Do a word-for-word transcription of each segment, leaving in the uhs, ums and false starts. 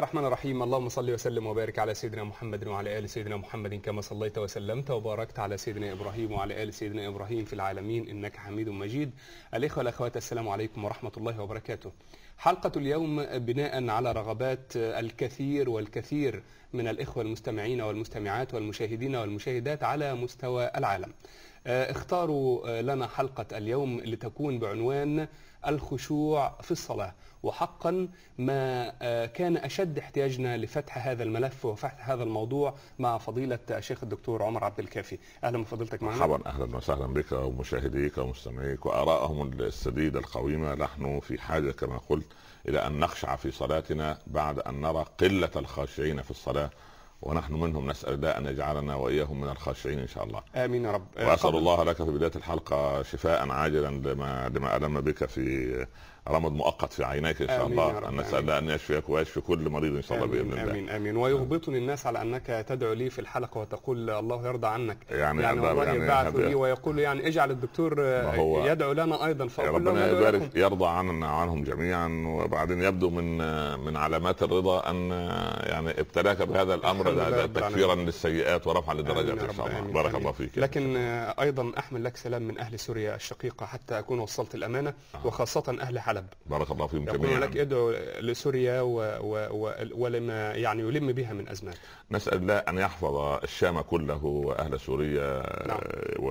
الرحمن الرحيم. اللهم صل وسلم وبارك على سيدنا محمد وعلى آل سيدنا محمد كما صليت وسلمت وباركت على سيدنا إبراهيم وعلى آل سيدنا إبراهيم في العالمين إنك حميد مجيد. الإخوة والأخوات، السلام عليكم ورحمة الله وبركاته. حلقة اليوم بناء على رغبات الكثير والكثير من الإخوة المستمعين والمستمعات والمشاهدين والمشاهدات على مستوى العالم. اختاروا لنا حلقة اليوم لتكون بعنوان الخشوع في الصلاة، وحقا ما كان أشد احتياجنا لفتح هذا الملف وفتح هذا الموضوع مع فضيلة الشيخ الدكتور عمر عبد الكافي. أهلا بفضيلتك معنا. مرحبا، أهلا وسهلا بك ومشاهديك ومستمعيك وآرائهم السديدة القويمة. نحن في حاجة كما قلت إلى أن نخشع في صلاتنا بعد أن نرى قلة الخاشعين في الصلاة، ونحن منهم. نسأل الله أن يجعلنا وإياهم من الخاشعين إن شاء الله. آمين يا رب. وأسأل الله لك في بداية الحلقة شفاء عاجلا لما لما ألم بك في رمض مؤقت في عينيك إن شاء الله. نسأل الله أن يشفيك ويشفي كل مريض إن شاء الله بإذن الله. آمين آمين. ويغبطني الناس على أنك تدعو لي في الحلقة وتقول الله يرضى عنك. يعني يعني والله يعني يبعث لي ويقول يعني اجعل الدكتور يدعو لنا أيضا. ربنا يبارك يرضى عنا عنهم جميعا. وبعدين يبدو من من علامات الرضا أن يعني ابتلاك بهذا الأمر تكفيرا للسيئات ورفعا للدرجات إن شاء الله. بارك الله فيك. لكن أيضا أحمل لك سلام من أهل سوريا الشقيقة حتى أكون وصلت الأمانة، وخاصة أهل حلب. بارك الله فيهم جميعا. يقول لك ادعو لسوريا و... و... ولما يعني يلم بها من أزمات. نسأل الله أن يحفظ الشام كله وأهل سوريا. نعم.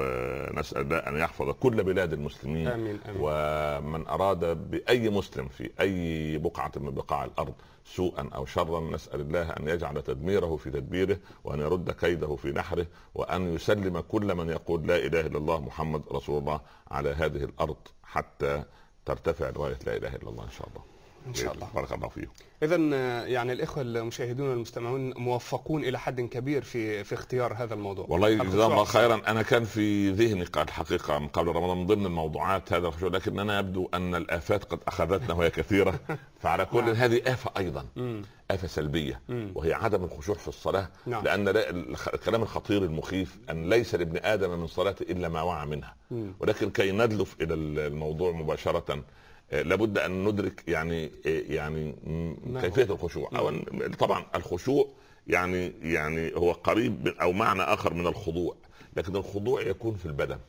ونسأل الله أن يحفظ كل بلاد المسلمين. آمين آمين. ومن أراد بأي مسلم في أي بقعة من بقاع الأرض سوءا أو شرا نسأل الله أن يجعل تدميره في تدبيره، وأن يرد كيده في نحره، وأن يسلم كل من يقول لا إله إلا الله محمد رسول الله على هذه الأرض حتى ترتفع رواية لا إله إلا الله إن شاء الله. إن شاء الله. بارك الله فيكم. إذن يعني الإخوة المشاهدون والمستمعون موفقون إلى حد كبير في في اختيار هذا الموضوع. والله جزاهم الله خيرا. أنا كان في ذهني الحقيقة من قبل رمضان من ضمن الموضوعات هذا الخشوع، لكن أنا يبدو أن الآفات قد أخذتنا وهي كثيرة. فعلى كل نعم. هذه آفة أيضا مم. آفة سلبية، مم. وهي عدم الخشوع في الصلاة. نعم. لأن الكلام الخطير المخيف أن ليس لابن آدم من صلاته إلا ما وعى منها. مم. ولكن كي ندلف إلى الموضوع مباشرة لابد ان ندرك يعني يعني كيفيه الخشوع. او طبعا الخشوع يعني يعني هو قريب او معنى اخر من الخضوع، لكن الخضوع يكون في البدن.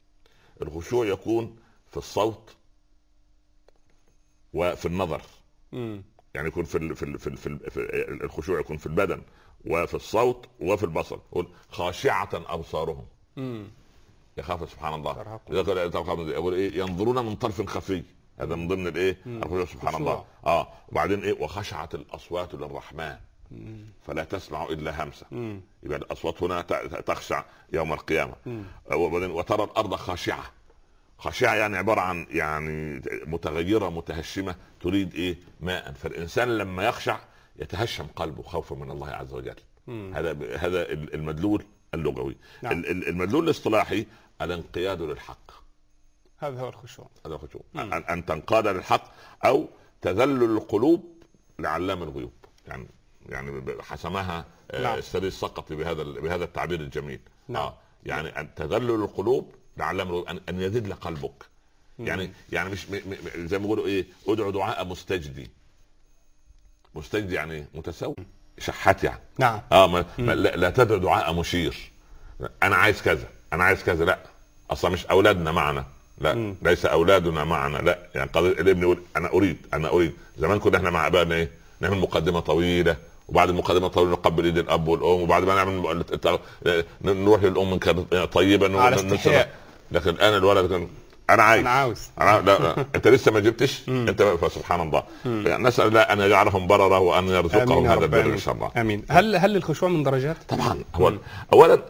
الخشوع يكون في الصوت وفي النظر. مم. يعني يكون في ال في ال في, ال في ال الخشوع يكون في البدن وفي الصوت وفي البصر. خاشعة ابصارهم. مم. يخاف سبحان الله. يقول ايه؟ ينظرون من طرف خفي. هذا من ضمن الايه؟ الخشوع سبحان الله. اه وبعدين ايه؟ وخشعت الاصوات للرحمن فلا تسمع الا همسه. مم. يبقى الاصوات هنا تخشع يوم القيامه. وبعدين وترى الارض خاشعه. خاشعه يعني عباره عن يعني متغيره متهشمه تريد ايه؟ ماء. فالانسان لما يخشع يتهشم قلبه خوفا من الله عز وجل. مم. هذا هذا المدلول اللغوي. نعم. المدلول الاصطلاحي الانقياد للحق. هذا هو الخشوع. هذا الخشوع. أن, أن تنقاد للحق أو تذلل القلوب لعلام الغيوب. يعني يعني حسمها نعم. السري السقطي بهذا بهذا التعبير الجميل. نعم. آه يعني أن تذلل القلوب لعلام الغيوب، أن, أن يذل قلبك. مم. يعني يعني مش م م زي ما بيقولوا إيه؟ ادعو دعاء مستجدي. مستجدي يعني متساوي. شحات يعني. نعم. اه ما ما لا, لا تدعو دعاء مشير. أنا عايز كذا، أنا عايز كذا. لا أصلا مش أولادنا معنا. لا مم. ليس اولادنا معنا. لا يعني قضيه الابن يقول انا اريد انا اريد. زمان كنا احنا مع ابائنا ايه؟ نعمل مقدمه طويله، وبعد المقدمه الطويله نقبل ايد الاب والام، وبعد ما نعمل نروح للام كانت طيبه على استحياء. لكن الان الولد كان انا عايز انا عاوز أنا لا, لا. انت لسه ما جبتش. انت فسبحان الله. يعني نسال الله ان يجعلهم برره وان يرزقهم هذا البر ان شاء الله. امين. هل هل الخشوع من درجات؟ طبعا. هو اولا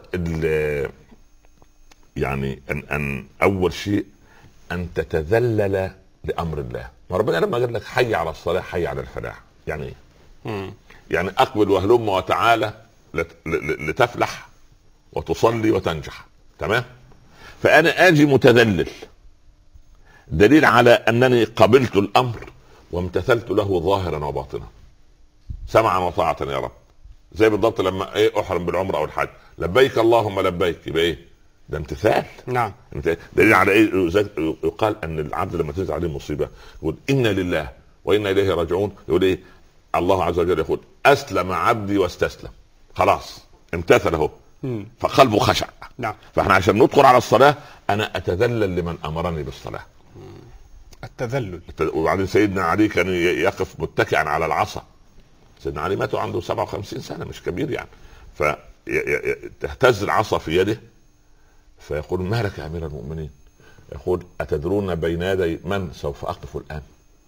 يعني ان ان اول شيء أن تتذلل لأمر الله. ربنا لما قال لك حي على الصلاة حي على الفلاح يعني ايه؟ يعني أقبل وهلم وتعالى لتفلح وتصلي وتنجح. تمام. فأنا آجي متذلل دليل على أنني قبلت الأمر وامتثلت له ظاهرا وباطنا سمعا وطاعة يا رب. زي بالضبط لما ايه أحرم بالعمرة أو الحج لبيك اللهم لبيك، يبقى ايه؟ ده امتثال. نعم. دليل على ايه؟ يقال ان العبد لما تنزل عليه مصيبه يقول انا لله وانا اليه راجعون. يقول ايه؟ الله عز وجل يقول اسلم عبدي واستسلم، خلاص امتثل اهو، فقلبه خشع. نعم. فاحنا عشان ندخل على الصلاه انا اتذلل لمن امرني بالصلاه. التذلل. وبعدين سيدنا علي كان يقف متكئا على العصا. سيدنا علي مات عنده سبعة وخمسين سنه، مش كبير يعني. فتهتز العصا في يده فيقول ما لك يا امير المؤمنين؟ يقول اتدرون بين يدي من سوف اقف الان؟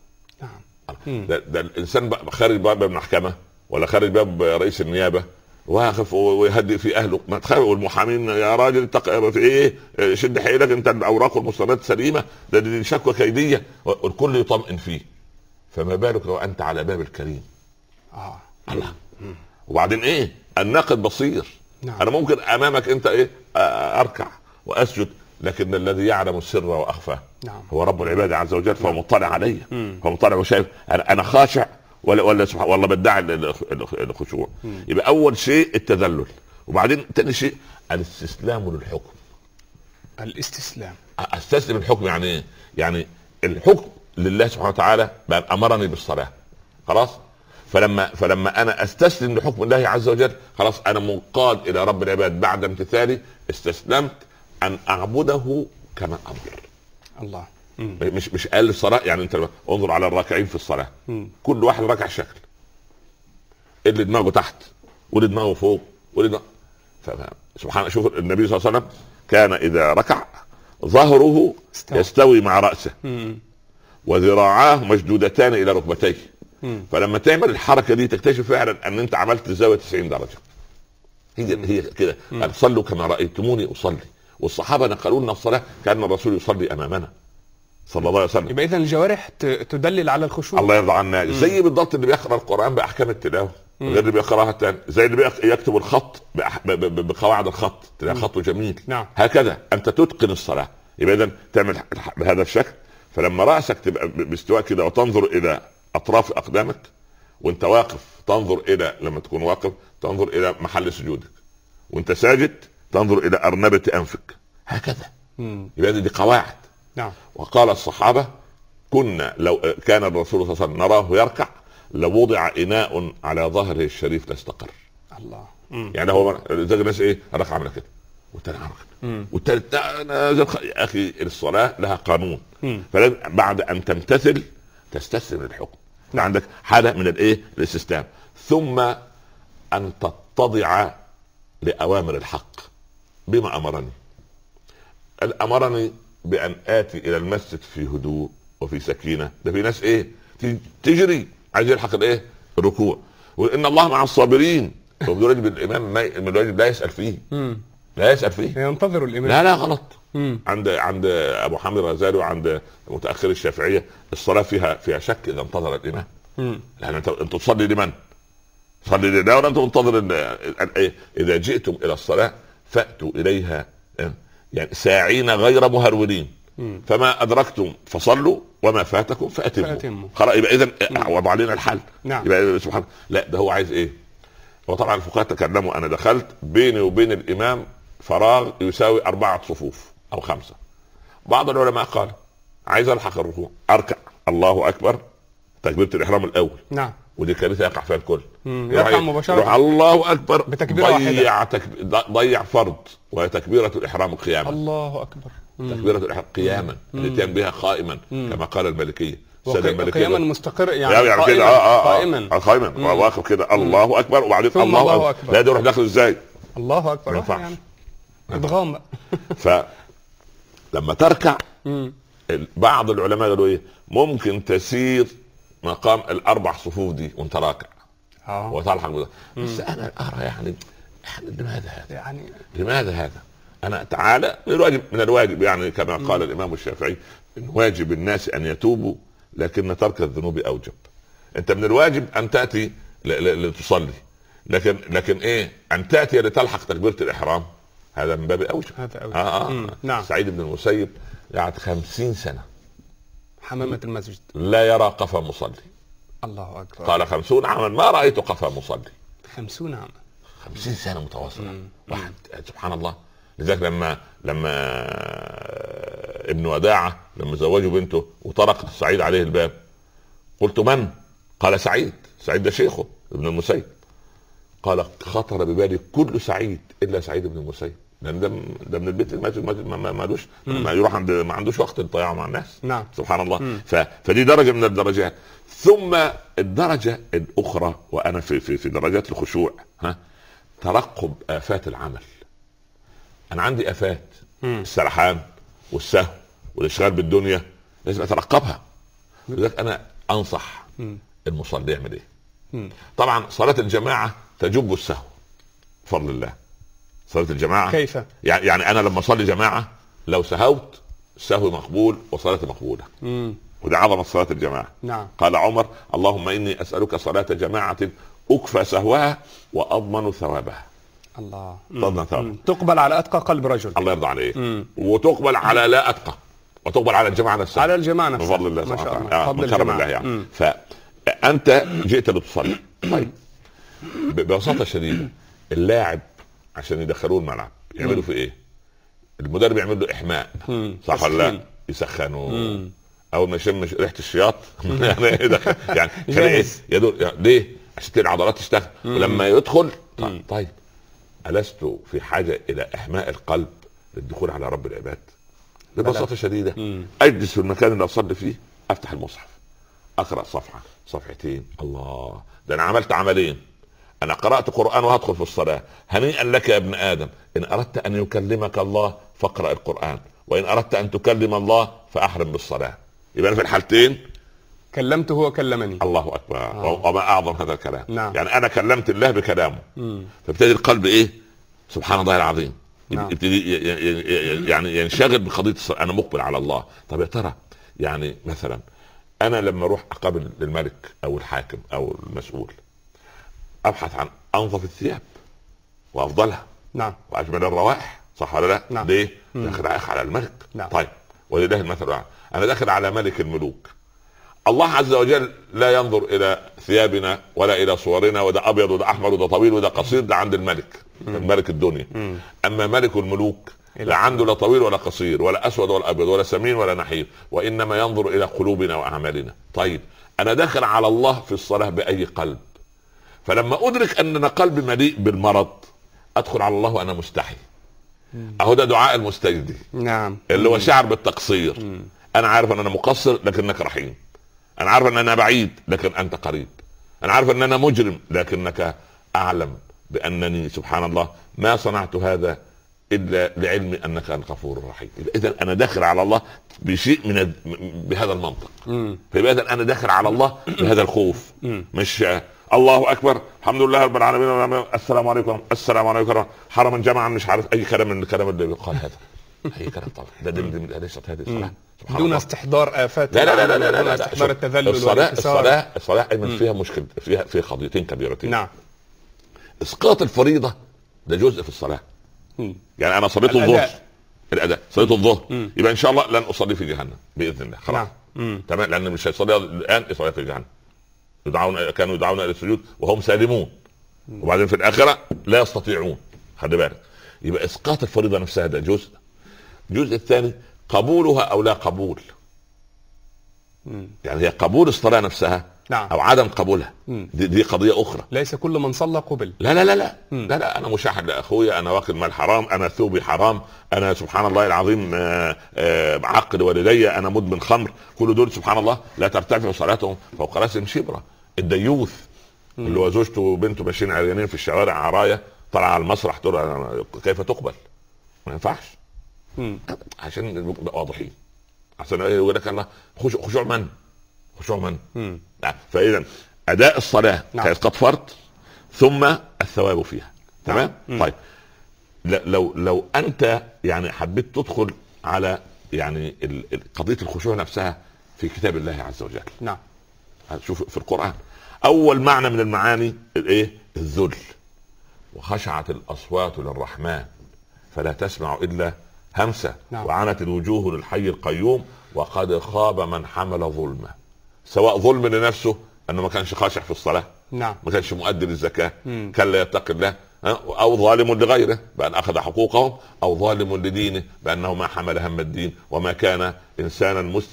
نعم. ده, ده الانسان خارج باب المحكمه ولا خارج باب رئيس النيابه واقف ويهدئ في اهله، ما تخاف، والمحامين يا راجل تق... في ايه شد حيلك انت الاوراق والمستندات سليمه، ده دي شكوى كيديه، والكل يطمئن فيه. فما بالك لو انت على باب الكريم؟ اه الله. وبعدين ايه؟ الناقد بصير. نعم. انا ممكن امامك انت ايه اركع واسجد، لكن الذي يعلم السر واخفى نعم. هو رب العباد عز وجل، فهو مطلع علي، فهو مطلع وشايف انا انا خاشع ولا ولا سبحان والله بدعي الخشوع. يبقى اول شيء التذلل، وبعدين ثاني شيء الاستسلام للحكم. الاستسلام، استسلم الحكم يعني ايه؟ يعني الحكم لله سبحانه وتعالى امرني بالصلاه، خلاص. فلما فلما انا استسلم لحكم الله عز وجل خلاص انا منقاد الى رب العباد، بعد امتثالي استسلمت ان اعبده كما امر الله. مم. مش مش قال الصلاه يعني انت انظر على الراكعين في الصلاه، مم. كل واحد راكع شكل، اللي دماغه تحت واللي دماغه فوق واللي دماغه... سبحان. شوف النبي صلى الله عليه وسلم كان اذا ركع ظهره استوى. يستوي مع راسه، مم. وذراعاه مشدودتان الى ركبتيه. مم. فلما تعمل الحركه دي تكتشف فعلا ان انت عملت زاويه تسعين درجه. هي هي كده، صلوا كما رايتموني اصلي. والصحابه نقلوا لنا الصلاه كان الرسول يصلي امامنا صلى الله عليه وسلم. يبقى اذا الجوارح تدلل على الخشوع. الله يرضى عنا. زي بالضبط اللي بيقرا القران باحكام التلاوه غير اللي بيقراها الثاني، زي اللي يكتب الخط بقواعد الخط تلاقي خطه جميل. نعم. هكذا انت تتقن الصلاه. يبقى اذا تعمل بهذا الشكل، فلما راسك تبقى باستواء كده وتنظر الى اطراف اقدامك، وانت واقف تنظر الى، لما تكون واقف تنظر الى محل سجودك، وانت ساجد تنظر الى ارنبه انفك، هكذا. مم. يبقى دي قواعد. نعم. وقال الصحابه كنا لو كان الرسول صلى الله عليه وسلم نراه يركع لوضع اناء على ظهره الشريف لاستقر. الله. مم. يعني هو زي الناس ايه ركع عمل كده والتاني عمل كده والتالت يا اخي الصلاه لها قانون. فلازم بعد ان تمتثل تستسلم للحكم. نعم. عندك حاله من الايه الاستسلام، ثم ان تتضع لاوامر الحق بما امرني. امرني بان اتي الى المسجد في هدوء وفي سكينه. ده في ناس ايه تجري عايز يلحق الايه الركوع، وان الله مع الصابرين. وبدول الامام من الواجب لا يسال فيه. مم. لا يسال فيه، ينتظر الامام. لا لا غلط. مم. عند عند ابو حامد الغزالي وعند متاخر الشافعيه الصلاه فيها فيها شك اذا انتظر الامام. مم. لان انت انت تصلي لمن؟ صلي لله ولا انت منتظر؟ اذا جئتم الى الصلاه فاتوا اليها يعني ساعين غير مهرولين. مم. فما ادركتم فصلوا وما فاتكم فاتموا. خلاص يبقى اذا وضع لنا الحل. نعم. يبقى سبحان. لا ده هو عايز ايه؟ وطبعا الفقهاء تكلموا، انا دخلت بيني وبين الامام فراغ يساوي اربعه صفوف او خمسه. بعض العلماء قال عايز الحق الركوع اركع الله اكبر تكبيره الاحرام الاول. نعم. ودي كارثه يقع فيها الكل. يقع مباشره الله اكبر بتكبيره ضيع تك... ضيع فرض وهي تكبيره الاحرام قياما. الله اكبر. تكبيره الاحرام قياما الاتيان بها قائما. مم. كما قال المالكيه. قياما مستقر يعني, يعني قائما كده اه اه قائما قائما واقف كده الله اكبر وبعدين الله, الله اكبر. لا ده يروح داخل ازاي؟ الله اكبر. ما ينفعش يعني ادغام. فلما تركع بعض العلماء قالوا ايه ممكن تسير مقام الاربع صفوف دي وانت راكع اه وتلحق بس. بس انا ارى يعني لماذا هذا؟ يعني لماذا هذا؟ انا تعالى من الواجب من الواجب يعني كما قال مم. الامام الشافعي من واجب الناس ان يتوبوا لكن ترك الذنوب اوجب. انت من الواجب ان تاتي لتصلي، لكن لكن ايه ان تاتي لتلحق تكبيره الاحرام هذا من باب اوجب. هذا اوجب. آه آه. نعم. سعيد بن المسيب قعد خمسين سنه حمامه المسجد لا يرى قفا مصلي. الله اكبر. قال خمسون عاما ما رايت قفا مصلي. خمسون عاما خمسين سنه متواصله. واحد سبحان الله. لذلك لما لما ابن وداعه لما زوجوا بنته وطرق سعيد عليه الباب قلت من؟ قال سعيد، سعيد ده شيخه ابن المسيب، قال خطر ببالي كل سعيد الا سعيد بن المسيب، لان ده ده من البيت ما مالوش ما يروح عند ما عندوش وقت يضيعه مع الناس. نعم. سبحان الله. ف... فدي درجه من الدرجات. ثم الدرجه الاخرى وانا في في في درجات الخشوع، ها، ترقب آفات العمل. انا عندي آفات، مم. السرحان والسهو والاشغال بالدنيا لازم اترقبها. لذلك انا انصح مم. المصلي يعمل ايه؟ مم. طبعا صلاه الجماعه تجب السهو بفضل الله. صلاه الجماعه كيف؟ يعني يعني انا لما اصلي جماعه لو سهوت سهو مقبول وصلاتي مقبوله. مم. وده عظمه صلاه الجماعه. نعم. قال عمر اللهم اني اسالك صلاه جماعه اكفى سهوها واضمن ثوابها. الله. مم. تقبل على اتقى قلب رجل. الله يرضى عليه. مم. وتقبل على لا اتقى، وتقبل على الجماعه نفسها. على الجماعه نفسها بفضل الله ما شاء الله. آه. من كرم الله يعني. مم. فانت جئت لتصلي. طيب ببساطه شديده اللاعب عشان يدخلوه الملعب يعملوا في ايه؟ المدرب يعمل له احماء، صح ولا لا؟ يسخنوا، اول ما يشم ريحه الشياط يعني يعني ايه يدور يعني ليه؟ عشان العضلات تشتغل. ولما يدخل طيب, طيب ألست في حاجه الى احماء القلب للدخول على رب العباد؟ ببساطه شديده مم. اجلس في المكان اللي اصلي فيه، افتح المصحف، اقرا صفحه صفحتين، الله ده انا عملت عملين. انا قرات قران وهدخل في الصلاه. هنيئا لك يا ابن ادم ان اردت ان يكلمك الله فاقرا القران، وان اردت ان تكلم الله فاحرم بالصلاه. يبقى في الحالتين كلمته وكلمني. الله اكبر. آه. وما اعظم هذا الكلام. نعم. يعني انا كلمت الله بكلامه. مم. فابتدي القلب ايه؟ سبحان الله العظيم. نعم. يبتدي يعني ينشغل بقضيه الصلاة. انا مقبل على الله. طب يا ترى يعني مثلا انا لما اروح اقابل الملك او الحاكم او المسؤول ابحث عن انظف الثياب وافضلها. نعم. واجمل الروائح، صح ولا لا؟ نعم. ليه؟ داخل على الملك. نعم. طيب ولله المثل الاعلى. انا داخل على ملك الملوك. الله عز وجل لا ينظر الى ثيابنا ولا الى صورنا، وده ابيض وده احمر وده طويل وده قصير، ده عند الملك. مم. الملك الدنيا. مم. اما ملك الملوك لا عنده لا طويل ولا قصير ولا اسود ولا ابيض ولا سمين ولا نحيف، وانما ينظر الى قلوبنا واعمالنا. طيب انا داخل على الله في الصلاه باي قلب؟ فلما ادرك ان قلبي مليء بالمرض ادخل على الله وانا مستحي. اهو ده دعاء المستجدي. نعم. اللي هو شعر بالتقصير. مم. انا عارف ان انا مقصر لكنك رحيم. انا عارف ان انا بعيد لكن انت قريب. انا عارف ان انا مجرم لكنك اعلم بانني سبحان الله ما صنعت هذا الا لعلمي انك الغفور الرحيم. اذا انا داخل على الله بشيء من بهذا المنطق. فاذا انا داخل على الله بهذا الخوف. مم. مش الله اكبر الحمد لله رب العالمين السلام عليكم السلام عليكم حرما جمعا مش عارف اي كلام من الكلام اللي بيقال هذا. اي كلام طبعا ده ده ليست هذه الصلاه. دون استحضار آفات. لا لا لا لا لا, لا, لا. استحضار التذلل الصلاة الصلاة الصلاة أيضا فيها مشكلة، فيها في قضيتين كبيرتين. نعم. إسقاط الفريضة ده جزء في الصلاة. مم. يعني أنا صليت الظهر، الأداء صليت الظهر يبقى إن شاء الله لن أصلي في جهنم بإذن الله خلاص. نعم. تمام لأن مش هيصلي الآن يصلي في جهنم. يدعون كانوا يدعون إلى السجود وهم سالمون. مم. وبعدين في الآخرة لا يستطيعون. خلي بالك. يبقى إسقاط الفريضة نفسها ده جزء. الجزء الثاني قبولها أو لا قبول. يعني هي قبول الصلاة نفسها. نعم. او عدم قبولها. دي, دي قضية اخرى. ليس كل من صلى قبل. لا لا لا لا لا, لا انا مشاحن لاخويا، انا واكل مال حرام، انا ثوبي حرام، انا سبحان الله العظيم عقد والدي، انا مدمن خمر. كل دول سبحان الله لا ترتفع صلاتهم فوق راسهم شبرة. الديوث مم. اللي هو زوجته وبنته ماشيين عريانين في الشوارع عرايا طلع على المسرح تقول كيف تقبل؟ ما ينفعش. مم. عشان نبقى واضحين عشان يقول لك الله خشوع من خشوع من نعم. فاذا اداء الصلاه نعم. كاسقاط فرض ثم الثواب فيها. تمام. نعم. طيب لو لو انت يعني حبيت تدخل على يعني قضيه الخشوع نفسها في كتاب الله عز وجل. نعم. شوف في القران اول معنى من المعاني الايه؟ الذل. وخشعت الاصوات للرحمن فلا تسمع الا همسه. نعم. وعنت الوجوه للحي القيوم وقد خاب من حمل ظلمه. سواء ظلم لنفسه انه ما كانش خاشع في الصلاه. نعم. ما كانش مؤدي للزكاه. كان لا يتقي الله، او ظالم لغيره بان اخذ حقوقهم، او ظالم لدينه بانه ما حمل هم الدين وما كان انسانا مسلما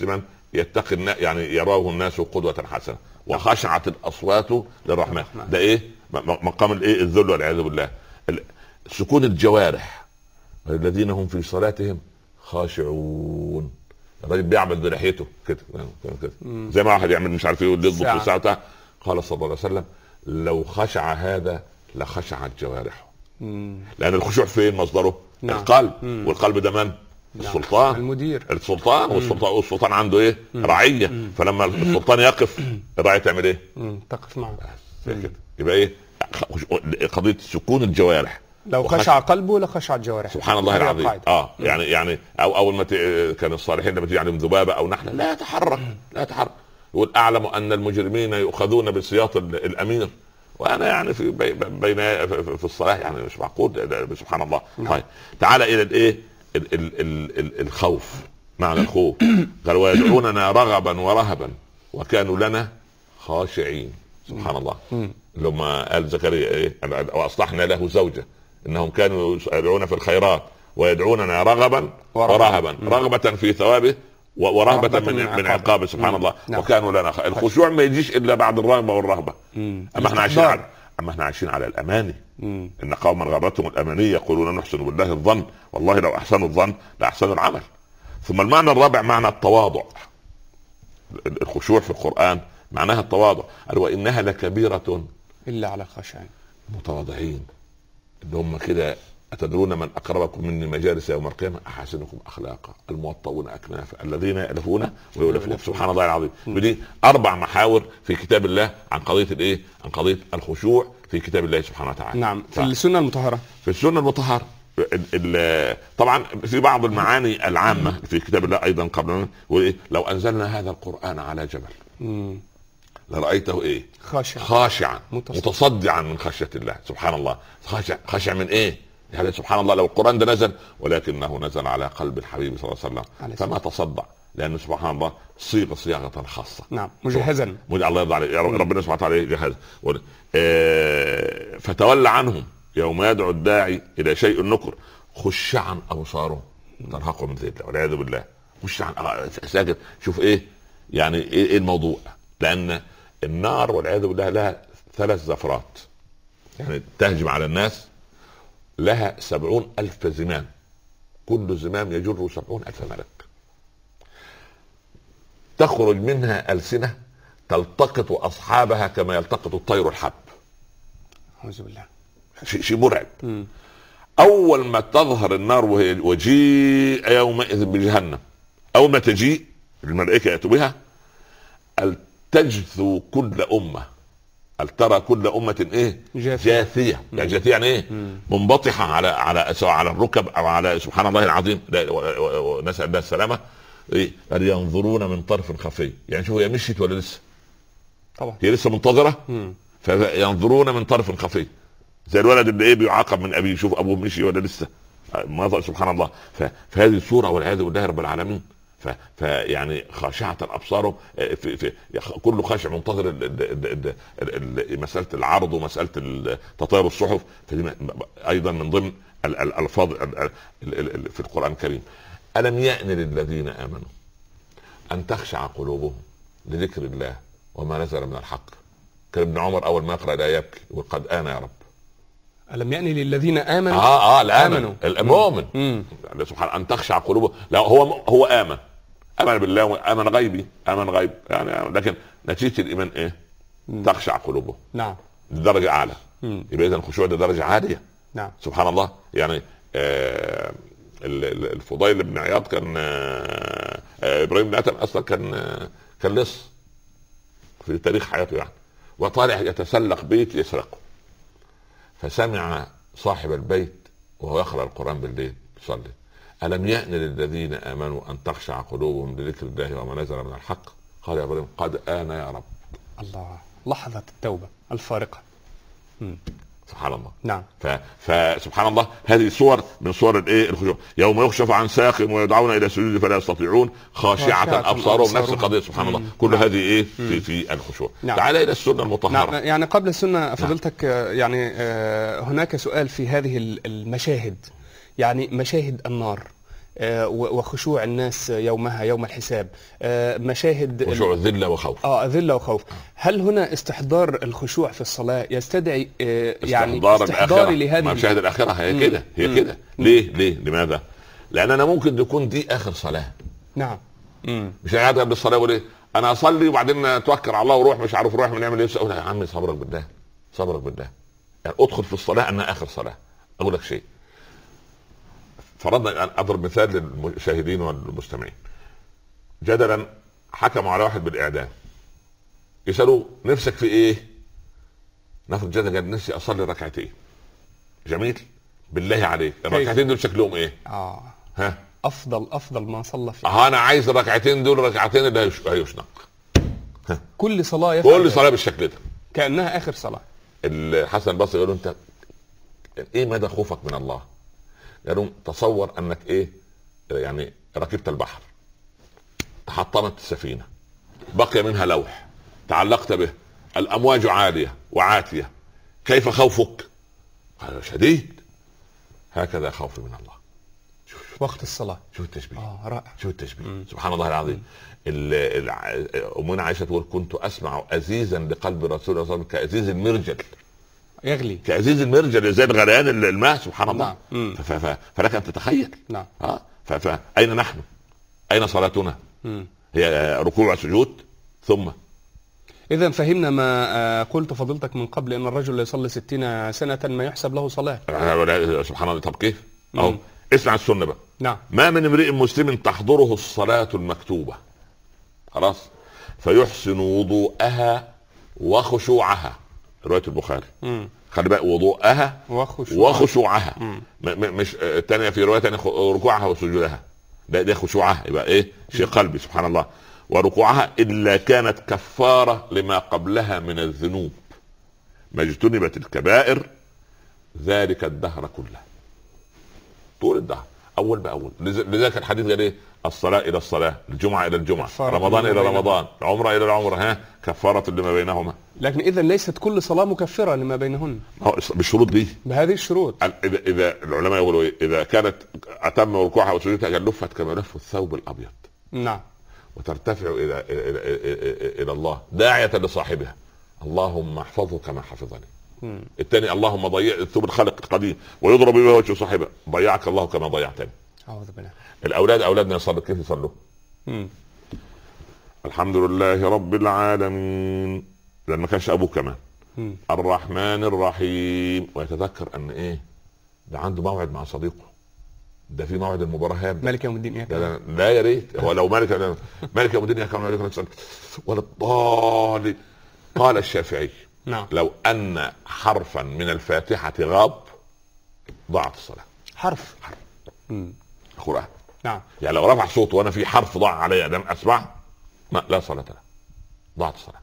يتقي الناس يعني يراه الناس قدوة حسنة، وخشعت الأصوات للرحمن. ده إيه؟ مقام الإيه؟ الذل والعياذ بالله. سكون الجوارح، الذين هم في صلاتهم خاشعون. الراجل بيعمل بلحيته كده كده زي ما واحد يعمل مش عارف ايه يضبط ساعته. قال صلى الله عليه وسلم: لو خشع هذا لخشعت جوارحه. لأن الخشوع فين مصدره؟ نعم. القلب. مم. والقلب ده من؟ نعم. السلطان، المدير. السلطان. والسلطان والسلطان عنده ايه؟ مم. رعية. مم. فلما السلطان يقف الرعية تعمل ايه؟ مم. تقف معه. يبقى ايه؟ قضية سكون الجوارح. لو خشع قلبه لخشع الجوارح. سبحان الله العظيم. اه مم. يعني يعني او اول ما كان الصالحين لما تيجي عليهم ذبابة او نحلة لا يتحرك لا يتحرك. يقول: اعلم ان المجرمين يؤخذون بسياط الامير وانا يعني في بين في الصلاه، يعني مش معقول. سبحان الله. طيب تعال الى الايه؟ الخوف. معنى الخوف قال: ويدعوننا رغبا ورهبا وكانوا لنا خاشعين. سبحان الله. لما قال زكريا ايه؟ واصلحنا له زوجه انهم كانوا يسارعون في الخيرات ويدعوننا رغبا ورهبا. رغبه في ثوابه ورهبة من, من عقابه. سبحان الله. نعم. وكانوا لنا. الخشوع ما يجيش الا بعد الرغبه والرهبه. مم. اما احنا عايشين على اما احنا عايشين على الاماني. مم. ان قوما غرتهم الاماني يقولون نحسن بالله الظن والله لو احسنوا الظن لاحسنوا العمل. ثم المعنى الرابع معنى التواضع. الخشوع في القران معناها التواضع. قال: وانها لكبيره الا على الخاشعين. متواضعين اللي هم كده. أتدرون من أقربكم مني مجالس يوم القيامة؟ أحسنكم أخلاقا الموطؤون أكنافا الذين يألفون ويؤلفون. سبحان الله العظيم. ودي أربع محاور في كتاب الله عن قضية الإيه؟ عن قضية الخشوع في كتاب الله سبحانه وتعالى. نعم. في السنة المطهرة. في السنة المطهرة طبعا في بعض المعاني العامة في كتاب الله أيضا قبل. لو أنزلنا هذا القرآن على جبل مم. لرأيته ايه؟ خاشعا خاشعا متصدعا من خشية الله. سبحان الله. خاشع خاشع من ايه؟ يعني سبحان الله. لو القرآن ده نزل ولكنه نزل على قلب الحبيب صلى الله عليه وسلم فما تصدع، لأنه سبحان الله صيغ صياغة خاصة. نعم. مجهزا. الله يرضى عليه. ربنا سبحانه وتعالى يجهز. فتولى عنهم يوم يدعو الداعي إلى شيء نكر خشعا أبصارهم ترهقهم من ذل والعياذ بالله. خشعا ساكت. شوف ايه يعني ايه الموضوع؟ لأن النار والعياذ بالله لها ثلاث زفرات، يعني تهجم على الناس. لها سبعون ألف زمام، كل زمام يجر سبعون ألف ملك. تخرج منها ألسنة تلتقط أصحابها كما يلتقط الطير الحب. أعوذ بالله. شيء شيء مرعب. م. أول ما تظهر النار وهي وجيء يومئذ بجهنم، أول ما تجيء الملائكة يأتوا بها تجثو كل أمة. هل ترى كل أمة إيه؟ جاثية. جاثية يعني جاثية يعني إيه؟ مم. منبطحة على على سواء على الركب أو على سبحان الله العظيم. نسأل الله السلامة. إيه؟ قال: ينظرون من طرف خفي. يعني شوفوا هي مشيت ولا لسه؟ طبعا هي لسه منتظرة. مم. فينظرون من طرف خفي زي الولد اللي إيه بيعاقب من أبيه، شوف أبوه مشي ولا لسه. سبحان الله. فهذه الصورة والعياذ بالله رب العالمين. فيعني خاشعة أبصارهم في في كل خاشع منتظر مسألة العرض ومسألة تطاير الصحف. أيضا من ضمن الألفاظ في القرآن الكريم: ألم يأن للذين آمنوا أن تخشع قلوبهم لذكر الله وما نزل من الحق. كان ابن عمر أول ما يقرأ لا يبكي وقد آن يا رب. ألم يأن للذين آمنوا. آه آه الآمن المؤمن سبحان أن تخشع قلوبهم. لا هو هو آمن امن بالله، امن غيبي، امن غيب يعني. لكن نتيجه الايمان ايه؟ مم. تخشع قلوبه. نعم. درجه اعلى. يبقى اذا الخشوع ده درجه عاليه. نعم. سبحان الله. يعني آه الفضيل بن عياض كان آه ابراهيم بن ادهم اصلا كان آه كان لص في تاريخ حياته يعني، وطالع يتسلق بيت يسرقه، فسمع صاحب البيت وهو يقرأ القرآن بالليل يصلي: ألم يأن للذين آمنوا أن تخشع قلوبهم لذكر الله وما نزل من الحق. قال يا إبراهيم قد آن يا رب. الله. لحظة التوبة الفارقة. م. سبحان الله. نعم. فسبحان الله هذه صور من صور الايه الخشوع. يوم يكشف عن ساق ويدعون الى سجود فلا يستطيعون خاشعة ابصارهم. نفس القضيه سبحان الله. كل هذه ايه في في الخشوع. نعم. تعال الى السنه المطهره. نعم. يعني قبل السنه فضلتك نعم. يعني هناك سؤال في هذه المشاهد، يعني مشاهد النار وخشوع الناس يومها يوم الحساب، مشاهد خشوع ذله وخوف. اه ذله وخوف. هل هنا استحضار الخشوع في الصلاه يستدعي يعني استحضار, استحضار لهذه مشاهد الاخره؟ هي كده هي كده ليه ليه لماذا؟ لان انا ممكن تكون دي اخر صلاه. نعم. مم. مش قاعد قبل الصلاه اقول ايه انا اصلي وبعدين توكل على الله وروح مش عارف روح من نعمل ايه. اقول يا عمي صبرك بالله صبرك بالله، يعني ادخل في الصلاه انها اخر صلاه. اقول لك شيء، فرضنا ان اضرب مثال للمشاهدين والمستمعين. جدلا حكموا على واحد بالاعدام، يسالوه نفسك في ايه؟ نفرض جدلا قال نفسي اصلي ركعتين. جميل، بالله عليك الركعتين دول شكلهم ايه؟ اه ها افضل افضل ما صلى فيه. اه انا عايز الركعتين دول ركعتين اللي هيشنق. كل صلاه يفعل كل صلاه بالشكل ده كانها اخر صلاه. الحسن البصري يقول له انت ايه مدى خوفك من الله؟ قالوا تصور انك ايه يعني ركبت البحر، تحطمت السفينه، بقي منها لوح تعلقت به، الامواج عاليه وعاتيه، كيف خوفك؟ قال شديد. هكذا خوفي من الله. شوف وقت الصلاه. شوف التشبيه. اه رائع. شوف التشبيه. مم. سبحان الله العظيم. امنا عائشه تقول كنت اسمع ازيزا لقلب رسول الله صلى الله عليه وسلم كازيز المرجل يغلي، كازيز المرجل زي الغليان الماء. سبحان الله. نعم. ف... ف... فلك ان تتخيل. نعم. اه ف... فاين نحن؟ اين صلاتنا؟ مم. هي ركوع وسجود ثم. إذا فهمنا ما قلت فضلتك من قبل أن الرجل يصلي ستين سنة ما يحسب له صلاة. سبحان الله. طب كيف؟ أو اسمع السنة بقى. نعم. ما من امرئ مسلم تحضره الصلاة المكتوبة خلاص فيحسن وضوءها وخشوعها، رواية البخاري. مم. خلي بالك وضوءها وخشوعها, وخشوعها. م- مش الثانية في رواية ثانية ركوعها وسجودها، ده ده خشوعها يبقى ايه؟ شيء قلبي. سبحان الله. وركوعها إلا كانت كفارة لما قبلها من الذنوب، ما اجتنبت الكبائر ذلك الدهر كله، طول الدهر أول بأول. لذلك الحديث قال إيه؟ الصلاة إلى الصلاة، الجمعة إلى الجمعة، رمضان إلى رمضان، العمرة إلى العمرة، ها كفارة لما بينهما. لكن إذا ليست كل صلاة مكفرة لما بينهن بالشروط دي، بهذه الشروط. إذا, إذا العلماء يقولوا إيه؟ إذا كانت أتم ركوعها وسجودها قال لفت كما لف الثوب الأبيض. نعم. وترتفع إلى إلى إلى, إلى الله داعية لصاحبها اللهم احفظه كما حفظني. مم. الثاني اللهم ضيع الثوب الخلق القديم ويضرب به وجه صاحبه ضيعك الله كما ضيعتني. أعوذ بالله. الأولاد أولادنا يصلوا كيف يصلوا؟ مم. الحمد لله رب العالمين، لأن ما كانش أبوه كمان. مم. الرحمن الرحيم، ويتذكر أن إيه ده عنده موعد مع صديقه، ده في موعد المباراه مالك يوم الدين. لا, لا يا ريت هو لو مالك مالك يوم الدين كان مالك ولا الضال. قال الشافعي نعم لو ان حرفا من الفاتحه غاب ضاعت الصلاه. حرف حرف قرآن. نعم. يعني لو رفع صوته وانا في حرف ضاع علي لم اسمع ما لا صلاه له، ضاعت الصلاه.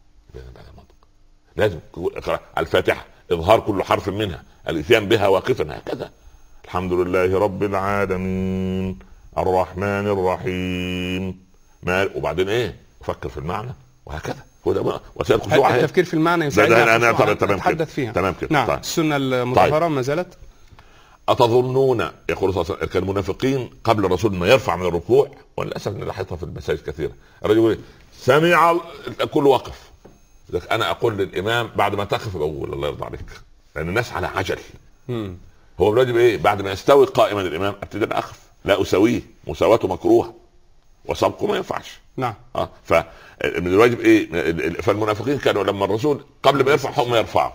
لازم الفاتحه اظهار كل حرف منها، الاتيان بها واقفا هكذا. الحمد لله رب العالمين الرحمن الرحيم مال، وبعدين ايه فكر في المعنى وهكذا. هو ده وسائل الخشوع. التفكير في المعنى يساعدنا انا نتحدث فيها. تمام كده. نعم. طيب. السنه المطهره طيب. ما زالت. اتظنون يقول صلى الله عليه وسلم كان المنافقين قبل الرسول انه يرفع من الركوع، وللاسف نلاحظها في المساجد كثيره، الرجل يقول سمع الكل وقف. انا اقول للامام بعد ما تقف بقول الله يرضى عليك، لان الناس على عجل. امم هو الواجب ايه؟ بعد ما يستوي قائما الامام ابتدي اخف، لا اسويه، مساواته مكروه وسبقه ما ينفعش. نعم. اه فمن الواجب ايه؟ فالمنافقين كانوا لما الرسول قبل ما يرفع هم يرفعوا،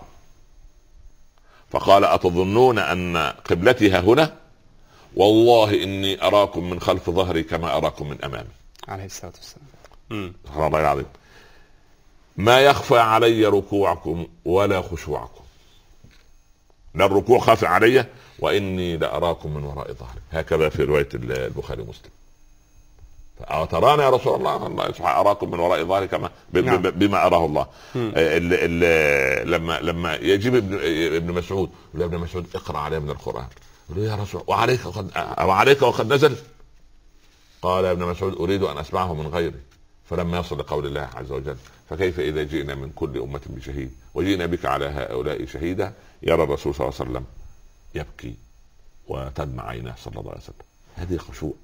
فقال اتظنون ان قبلتي ها هنا والله اني اراكم من خلف ظهري كما اراكم من امامي عليه الصلاه والسلام. امم سبحان الله العظيم. ما يخفى علي ركوعكم ولا خشوعكم، لا الركوع خافي علي واني لاراكم من وراء ظهري، هكذا في روايه البخاري ومسلم. ترانا يا رسول الله الله سبحانه اراكم من وراء ظهري كما نعم. بما اراه الله. ال ال لما لما يجيب ابن ابن مسعود يقول ابن مسعود اقرا عليه من القران، يقول يا رسول وعليك وقد وعليك وقد نزل. قال ابن مسعود اريد ان اسمعه من غيري، فلما يصل لقول الله عز وجل فكيف اذا جئنا من كل امه بشهيد وجئنا بك على هؤلاء شهيدا، يرى الرسول صلى الله عليه وسلم يبكي وتدمع عيناه صلى الله عليه وسلم. هذه خشوع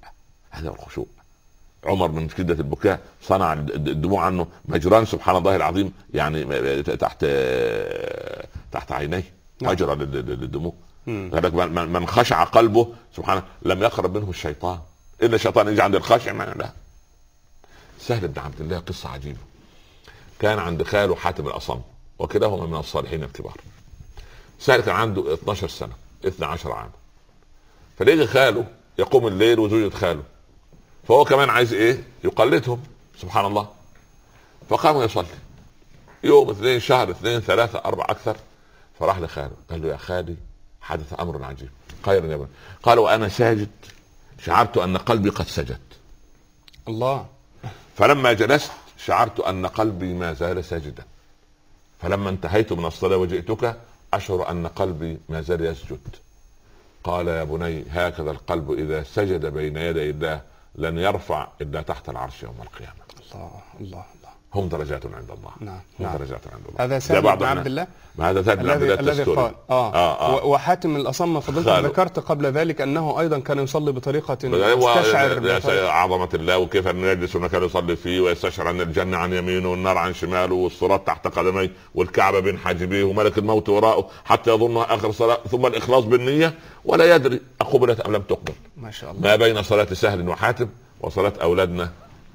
هذا هو الخشوع. عمر من شدة البكاء صنع الدموع عنه مجران سبحان الله العظيم، يعني تحت تحت عينيه مجرى للدموع. من خشع قلبه سبحانه لم يقرب منه الشيطان الا الشيطان يجي عند الخاشع. لا. سهل بن عبد الله قصه عجيبه. كان عند خاله حاتم الاصم وكلاهما من الصالحين الكبار. سهل كان عنده اثناشر سنه اثني عشر عام، فلقى خاله يقوم الليل وزوجة خاله، فهو كمان عايز ايه يقلدهم سبحان الله. فقام يصلي يوم اثنين شهر اثنين ثلاثة أربعة أكثر، فراح لخاله قال له يا خالي حدث أمر عجيب. خير يا ابن. قال وأنا ساجد شعرت أن قلبي قد سجد. الله. فلما جلست شعرت أن قلبي ما زال ساجدا، فلما انتهيت من الصلاة وجئتك أشعر أن قلبي ما زال يسجد. قال يا بني هكذا القلب إذا سجد بين يدي الله لن يرفع إلا تحت العرش يوم القيامة. الله الله الله. هم درجات عند الله. نعم. هم نعم. درجات عند الله. هذا سهل بن عبد الله. هذا سهل بن عبد الله الذي قال آه. آه آه. وحاتم الأصم فضلت ذكرت قبل ذلك أنه أيضا كان يصلي بطريقة تستشعر عظمة الله وكيف أن يجلس كان يصلي فيه ويستشعر أن الجنة عن يمينه والنار عن شماله والصراط تحت قدميه والكعبة بين حاجبيه وملك الموت وراءه حتى يظنها آخر صلاة، ثم الإخلاص بالنية ولا يدري أقبلت أم لم تقبل. ما شاء الله. ما بين صلاة سهل وحاتم وصلاة أولادنا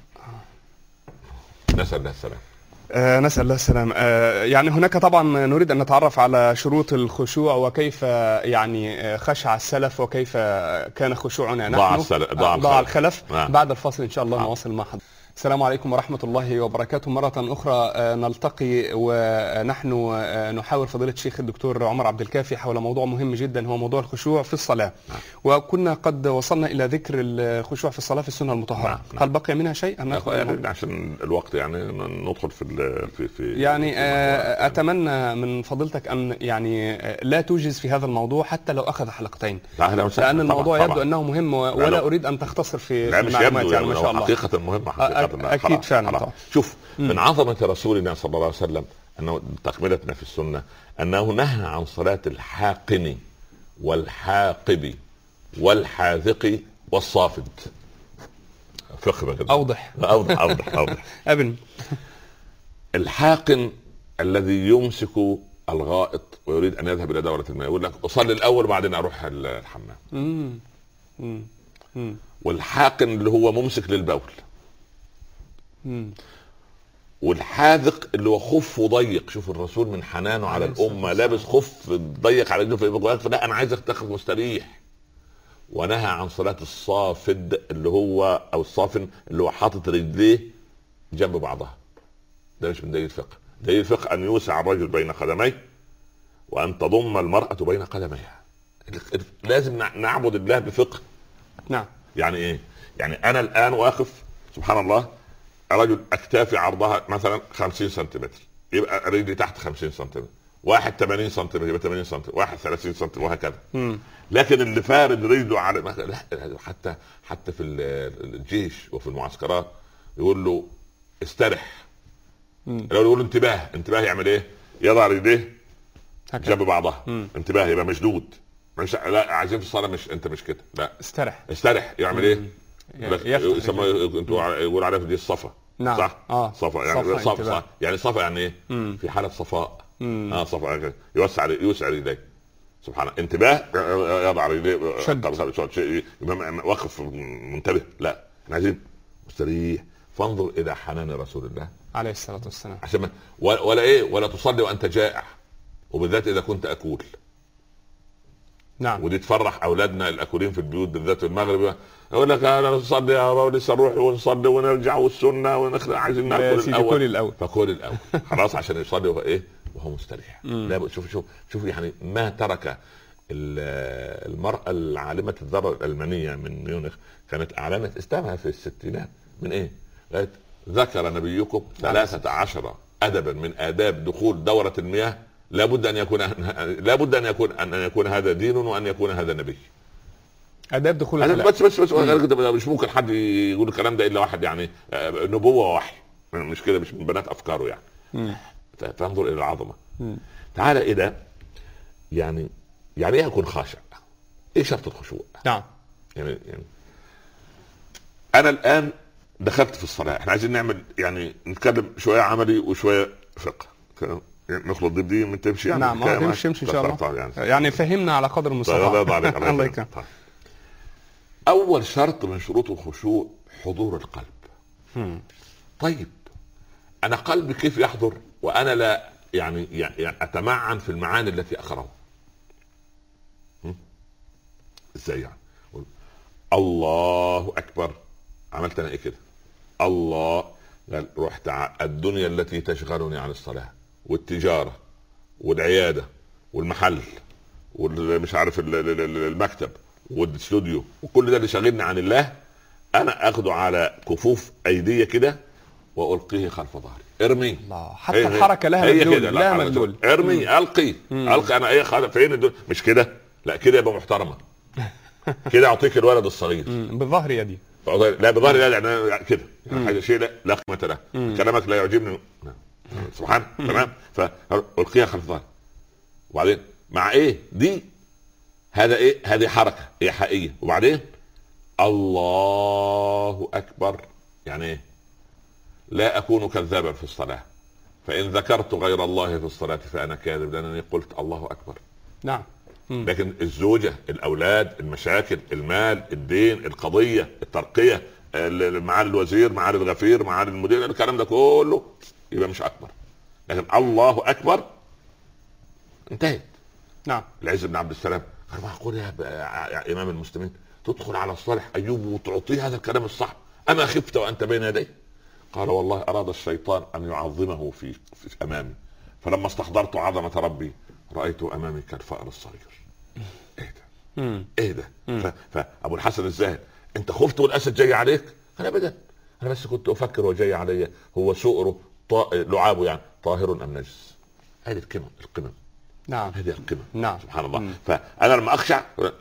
نسأل الله السلام. آه نسأل الله السلام. آه يعني هناك طبعا نريد أن نتعرف على شروط الخشوع وكيف يعني خشع السلف وكيف كان خشوعنا نحن. ضاع السلف ضاع, ضاع الخلف. آه. بعد الفصل إن شاء الله آه. نواصل مع حضرتك. السلام عليكم ورحمة الله وبركاته. مرة أخرى نلتقي ونحن نحاور فضيلة الشيخ الدكتور عمر عبد الكافي حول موضوع مهم جدا هو موضوع الخشوع في الصلاة. نعم. وكنا قد وصلنا إلى ذكر الخشوع في الصلاة في السنة المطهرة. نعم. هل بقي منها شيء؟ أم يعني عشان الوقت يعني ندخل في في, في يعني أتمنى من فضيلتك أن يعني لا توجز في هذا الموضوع حتى لو أخذ حلقتين، لأن الموضوع طبعا. يبدو أنه مهم ولا أريد أن تختصر في المعلومات يعني ما شاء الله. حقيقة مهمة حقيقة. أكيد فعلا. شوف مم. من عظمة رسولنا صلى الله عليه وسلم أنه تكملتنا في السنة أنه نهى عن صلاة الحاقن والحاقب والحاذق والصافد. فقه بقى. أوضح أوضح أوضح أوضح أبن. الحاقن الذي يمسك الغائط ويريد أن يذهب إلى دورة الماء يقول لك أصلي الأول بعدين أروح الحمام. مم. مم. مم. والحاقن اللي هو ممسك للبول. مم. والحاذق اللي هو خف ضيق. شوف الرسول من حنانه على الأمة لابس خف ضيق على جنوب يقول لا أنا عايزك تاخد مستريح. ونهى عن صلاة الصافد اللي هو أو الصافن اللي هو حاطط رجليه جنب بعضها. ده مش من دليل الفقه. دليل الفقه أن يوسع الرجل بين قدميه وأن تضم المرأة بين قدميها. لازم نعبد الله بفقه. نعم. يعني إيه؟ يعني أنا الآن واقف سبحان الله رجل اكتافي عرضها مثلا خمسين سنتيمتر يبقى رجلي تحت خمسين سنتيمتر، واحد ثمانين سنتيمتر يبقى ثمانين سنتيمتر، واحد ثلاثين سنتيمتر وهكذا. مم. لكن اللي فارد رجله على لا حتى حتى في الجيش وفي المعسكرات يقول له استرح. مم. لو يقول له انتباه انتباه يعمل ايه؟ يضع رجليه جنب بعضها. مم. انتباه يبقى مشدود. مش لا عايزين في الصلاه مش انت مش كده لا استرح استرح يعمل ايه؟ يسمى يقول عليها دي الصفا. نعم. صح. اه صفا يعني صفا صف. يعني صفا يعني ايه؟ مم. في حاله صفاء. مم. اه صفا يوسع يوسع رجليه سبحان الله. انتباه يضع رجليه واقف منتبه. لا احنا عايزين مستريح. فانظر الى حنان رسول الله عليه الصلاه والسلام عشان ولا ايه ولا تصلي وانت جائع وبالذات اذا كنت اكول. نعم. ودي تفرح اولادنا الاكولين في البيوت بالذات في المغرب يقول لك انا نصلي يا بابا لسه نروح ونصلي ونرجع والسنه ونخلع عايزين ناكل الاول. الاول فكل الاول خلاص عشان يصلي وهو ايه وهو مستريح. لا شوف شوف شوف يعني ما ترك المراه العالمه الذره الالمانيه من ميونخ كانت اعلنت اسلامها في الستينات من ايه؟ قالت ذكر نبيكم ثلاثة عشر ادبا من اداب دخول دوره المياه لابد ان يكون لابد ان يكون ان يكون هذا دين وان يكون هذا نبي. اداب دخول أنا بس بس بس مش ممكن حد يقول الكلام ده الا واحد يعني نبوه ووحي مش كده مش من بنات افكاره يعني. مم. فانظر الى العظمه. مم. تعال الى يعني يعني ايه اكون خاشع؟ ايه شرط الخشوع؟ نعم. يعني يعني انا الان دخلت في الصلاه، احنا عايزين نعمل يعني نتكلم شويه عملي وشويه فقه، نخلط دي بدي من تمشي يعني. نعم تمشي ان شاء الله يعني, يعني فهمنا على قدر المستطاع. الله يكرمك. اول شرط من شروط الخشوع حضور القلب. هم. طيب انا قلبي كيف يحضر وانا لا يعني, يعني اتمعن في المعاني التي اقراها؟ ازاي يعني؟ الله اكبر، عملت انا ايه كده؟ الله، قال رحت الدنيا التي تشغلني عن الصلاه والتجاره والعياده والمحل والمش عارف المكتب والاستوديو وكل ده اللي شاغلني عن الله، انا اخده على كفوف ايديه كده والقيه خلف ظهري. ارمي الله. حتى هي الحركه لها مدلول. لا مدلول. ارمي. مم. القي مم. القي. انا ايه خالف فين الدول. مش كده، لا كده يبقى محترمه. كده اعطيك الولد الصغير بظهر يدي. لا بظهر يدي يعني كده يعني حاجه شيء لا لا قيمه له. كلامك لا يعجبني سبحان. تمام. فالقيها خلف ظهري. وبعدين مع ايه دي؟ هذا ايه؟ هذه حركه ايحائيه. وبعدين الله اكبر، يعني ايه؟ لا اكون كذابا في الصلاه، فان ذكرت غير الله في الصلاه فانا كاذب لانني قلت الله اكبر. نعم. مم. لكن الزوجه، الاولاد، المشاكل، المال، الدين، القضيه، الترقيه، معالي الوزير، معالي الغفير، معالي المدير، الكلام ده كله يبقى مش اكبر. لكن الله اكبر انتهت. نعم. العز بن عبد السلام قال معقول يا, يا امام المسلمين تدخل على صالح ايوب وتعطيه هذا الكلام الصعب؟ اما خفت وانت بين يديه؟ قال والله اراد الشيطان ان يعظمه في, في امامي، فلما استحضرت عظمه ربي رايت امامي كالفأر الصغير. ايه ده؟ ايه ده؟ فابو الحسن الزاهد انت خفت والاسد جاي عليك؟ قال ابدا، انا بس كنت افكر وجاي علي هو سؤره طا... لعابه يعني طاهر ام نجس. هذه القمم القمم. نعم. هذه القمم. نعم. سبحان الله. مم. فانا لما اخشع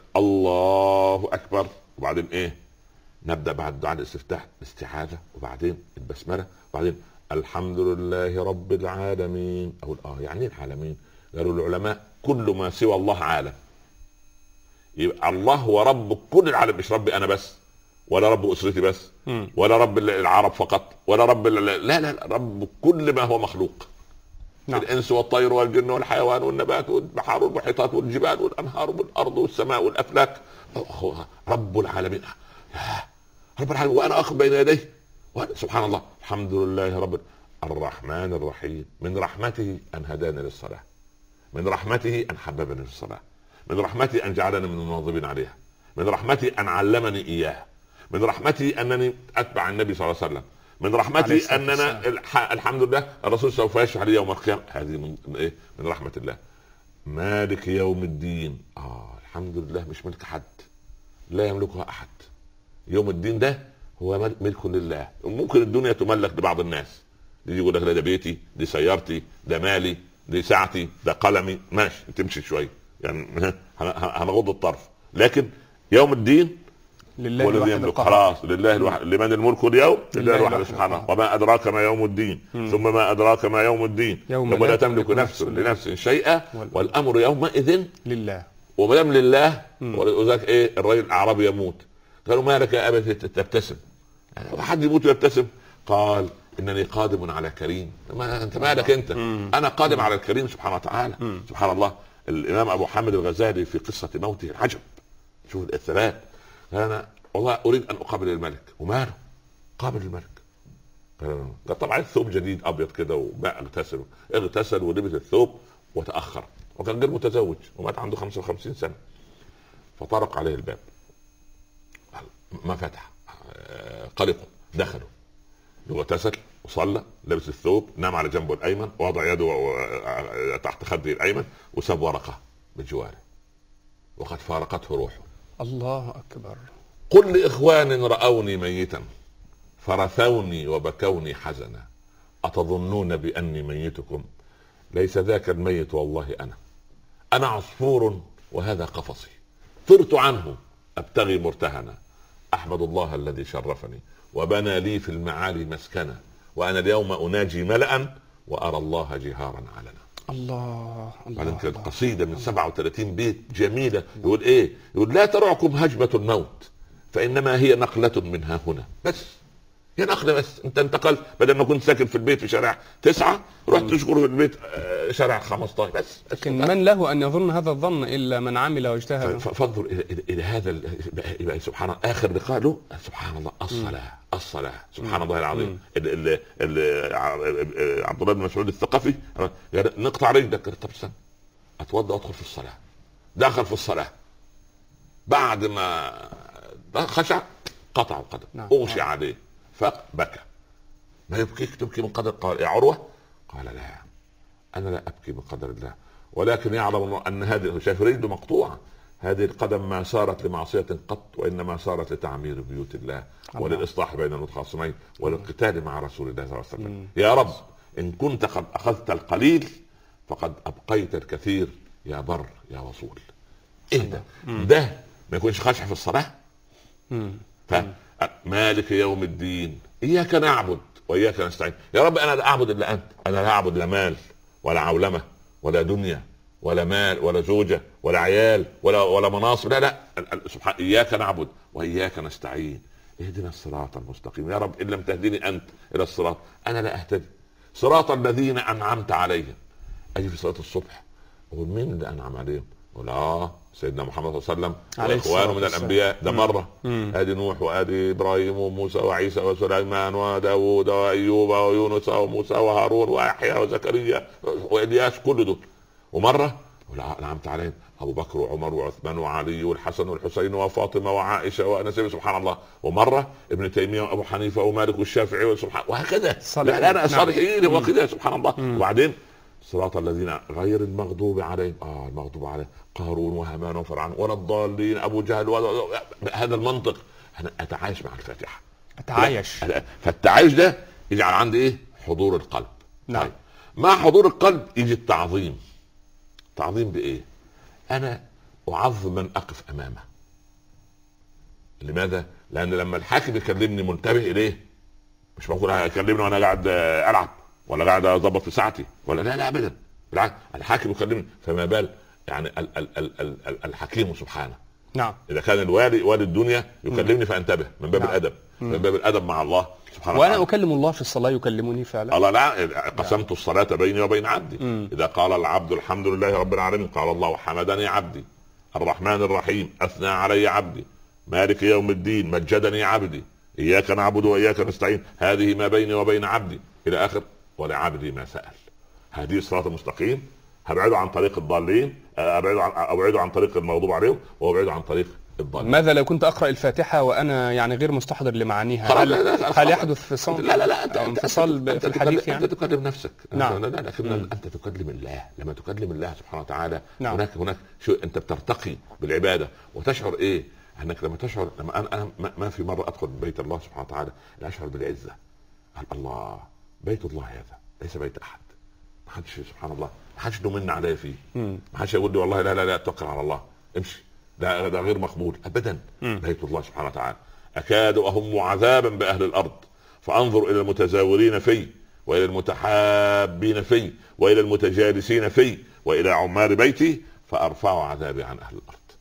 الله اكبر، وبعدين ايه؟ نبدا بعد دعاء الاستفتاح استعاذه، وبعدين البسمله، وبعدين الحمد لله رب العالمين. اقول اه يعني ايه العالمين؟ قالوا العلماء كل ما سوى الله عالم. يبقى الله هو رب كل العالم، مش ربي انا بس، ولا رب اسرتي بس، م. ولا رب العرب فقط، ولا رب لا لا, لا رب كل ما هو مخلوق. نعم. الانس والطير والجن والحيوان والنبات والبحار والمحيطات والجبال والانهار والارض والسماء والافلاك. رب العالمين. رب العالمين وانا اخذ بين يديه. سبحان الله. الحمد لله رب الرحمن الرحيم. من رحمته ان هداني للصلاه، من رحمته ان حببني في الصلاه، من رحمته ان جعلني من المواظبين عليها، من رحمته ان علمني اياه، من رحمته انني اتبع النبي صلى الله عليه وسلم، من رحمتي اننا الحمد لله الرسول سوف يشفع لي يوم القيامه. هذه من ايه؟ من رحمه الله. مالك يوم الدين. اه الحمد لله مش ملك حد، لا يملكها احد. يوم الدين ده هو ملك لله. ممكن الدنيا تملك لبعض الناس، دي يقول لك ده بيتي، دي سيارتي، ده مالي، دي ساعتي، ده قلمي، ماشي تمشي شويه يعني هنغض الطرف. لكن يوم الدين لله الواحد القهار. خلاص لله الواحد. لمن الملك اليوم؟ لله الواحد سبحانه. وما ادراك ما يوم الدين. مم. ثم ما ادراك ما يوم الدين يوم, يوم لا تملك نفس لنفس شيئا والامر يومئذ لله. وما دام لله. وذاك ايه الرجل الاعرابي يموت، قالوا ما لك يا ابت تبتسم؟ حد يموت ويبتسم؟ قال انني قادم على كريم. ما انت مالك انت؟ مم. انا قادم مم. على الكريم سبحانه وتعالى. مم. سبحان الله. الامام ابو حامد الغزالي في قصه موته العجب، شوف الثبات. انا والله اريد ان اقابل الملك. وماله؟ قابل الملك. قال طبعا الثوب جديد ابيض كده وبقى اغتسل اغتسل ولبس الثوب وتاخر، وكان غير متزوج ومات عنده خمسة وخمسين سنه. فطرق عليه الباب، ما فتح، قلقوا، دخلوا، اغتسل وصلى، لبس الثوب، نام على جنبه الايمن، وضع يده تحت خده الايمن، وساب ورقه بجواره، وقد فارقته روحه. الله اكبر. قل لاخوان راوني ميتا فرثوني وبكوني حزنا اتظنون باني ميتكم؟ ليس ذاك الميت والله انا انا عصفور وهذا قفصي، طرت عنه ابتغي مرتهنا، احمد الله الذي شرفني وبنى لي في المعالي مسكنا، وانا اليوم اناجي ملأ وارى الله جهارا علنا. الله الله. بعدين كانت قصيده من سبعة وثلاثين بيت جميله، يقول ايه؟ يقول لا ترعكم هجمه الموت فانما هي نقله من ها هنا بس، هي نقله بس. انت انتقلت، بدل ما كنت ساكن في البيت في شارع تسعة رحت تشكر في البيت شارع خمسة عشر بس. لكن من له ان يظن هذا الظن الا من عمل واجتهد. فانظر الى الى هذا يبقى سبحان الله اخر لقاء له سبحان الله الصلاه الصلاه سبحان الله العظيم. ال ال عبد الله بن مسعود الثقفي نقطع رجلك، طب استنى اتوضا وادخل في الصلاه. دخل في الصلاه بعد ما خشع قطع القدم، نعم. اغشي نعم. عليه فبكى. ما يبكيك تبكي من قدر؟ قال يا عروه قال لا انا لا ابكي من قدر الله، ولكن يعلم ان هذه، شايف رجله مقطوعه، هذه القدم ما صارت لمعصيه قط وانما صارت لتعمير بيوت الله وللاصلاح بين المتخاصمين وللقتال مع رسول الله صلى الله عليه وسلم. يا رب ان كنت قد اخذت القليل فقد ابقيت الكثير يا بر يا وصول. ايه ده؟ ده ما يكونش خاشع في الصلاه. فمالك يوم الدين اياك نعبد واياك نستعين. يا رب انا لا اعبد الا انت، انا لا اعبد لا مال ولا عولمه ولا دنيا ولا مال ولا زوجه ولا عيال ولا ولا مناصب، لا لا سبحان اياك نعبد واياك نستعين. اهدنا الصراط المستقيم. يا رب ان لم تهدني انت الى الصراط انا لا اهتدي. صراط الذين انعمت عليهم. اجي في صلاه الصبح اقول مين اللي انعم عليهم؟ اقول اه سيدنا محمد صلى الله عليه وسلم واخوانه من الانبياء. ده مره ادي نوح وادي ابراهيم وموسى وعيسى وسليمان وداوود وايوب ويونس وموسى وهارون ويحيى وزكريا والياس، كل دول. ومره انعمت عليهم ابو بكر وعمر وعثمان وعلي والحسن والحسين وفاطمه وعائشه وانس، سبحان الله. ومره ابن تيميه وابو حنيفه ومالك والشافعي وسبحان، وهكذا. لا انا الصالحين وكذا سبحان الله. وبعدين صراط الذين غير المغضوب عليهم، اه المغضوب عليهم قارون وهامان وفرعون ولا الضالين ابو جهل و... هذا المنطق. انا اتعايش مع الفاتحه، اتعايش. فالتعايش ده يجعل عندي ايه؟ حضور القلب. نعم. طيب. مع حضور القلب يجي التعظيم. تعظيم بايه؟ انا اعظم من اقف امامه. لماذا؟ لان لما الحاكم يكلمني منتبه اليه، مش بقول هيكلمني وانا قاعد العب ولا قاعد اضبط في ساعتي ولا لا لا ابدا، بالعكس الحاكم يكلمني. فما بال يعني ال ال ال ال ال الحكيم سبحانه. نعم. اذا كان الوالي والي الدنيا يكلمني فانتبه من باب نعم. الادب، من باب الادب مع الله سبحانه وأنا وتعالى. اكلم الله في الصلاه يكلمني فعلا. الله لا قسمت الصلاه بيني وبين عبدي. مم. اذا قال العبد الحمد لله رب العالمين قال الله حمدني عبدي، الرحمن الرحيم اثنى علي عبدي، مالك يوم الدين مجدني عبدي، اياك نعبد واياك نستعين هذه ما بيني وبين عبدي الى اخر ولعبدي ما سأل. هذه الصراط المستقيم. هبعده عن طريق الضالين، ابعده عن ابعده عن طريق المغضوب عليهم وابعده عن طريق الضالين. ماذا لو كنت اقرا الفاتحه وانا يعني غير مستحضر لمعانيها؟ هل, هل يحدث فصال؟ لا لا لا انفصال في الحديث يعني؟ انت تكلم نفسك. نعم. لا لا لكن انت تكلم الله. لما تكلم الله سبحانه وتعالى نعم. هناك هناك شو انت بترتقي بالعباده وتشعر ايه؟ انك لما تشعر لما انا انا ما في مره ادخل بيت الله سبحانه وتعالى اشعر بالعزه. الله بيت الله هذا ليس بيت احد. ما حدش سبحان الله ما حدش يمن عليه فيه. ما حدش يقول لي والله لا لا لا توكل على الله امشي، ده ده غير مقبول ابدا. مم. بيت الله سبحانه وتعالى. اكاد اهم عذابا باهل الارض فانظر الى المتزاورين فيه والى المتحابين فيه والى المتجالسين فيه والى عمار بيتي فارفع عذابي عن اهل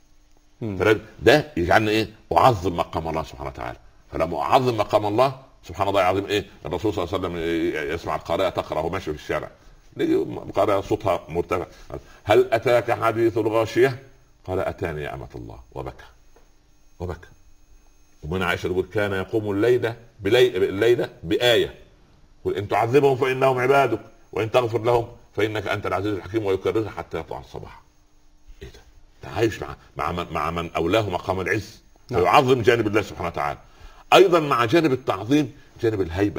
الارض. فده يجعلني ايه؟ اعظم مقام الله سبحانه وتعالى. فلما اعظم مقام الله سبحان الله العظيم ايه؟ الرسول صلى الله عليه وسلم يسمع القارئة تقرأ وهو ماشي في الشارع، قارئة صوتها مرتفع، هل اتاك حديث الغاشية؟ قال اتاني يا امة الله وبكى وبكى. ومن عائشة تقول كان يقوم الليلة الليلة بآية قل ان تعذبهم فانهم عبادك وان تغفر لهم فانك انت العزيز الحكيم، ويكررها حتى يطلع الصباح. ايه ده؟ تعايش مع مع من, مع من اولاه مقام العز ويعظم جانب الله سبحانه وتعالى. ايضا مع جانب التعظيم جانب الهيبة.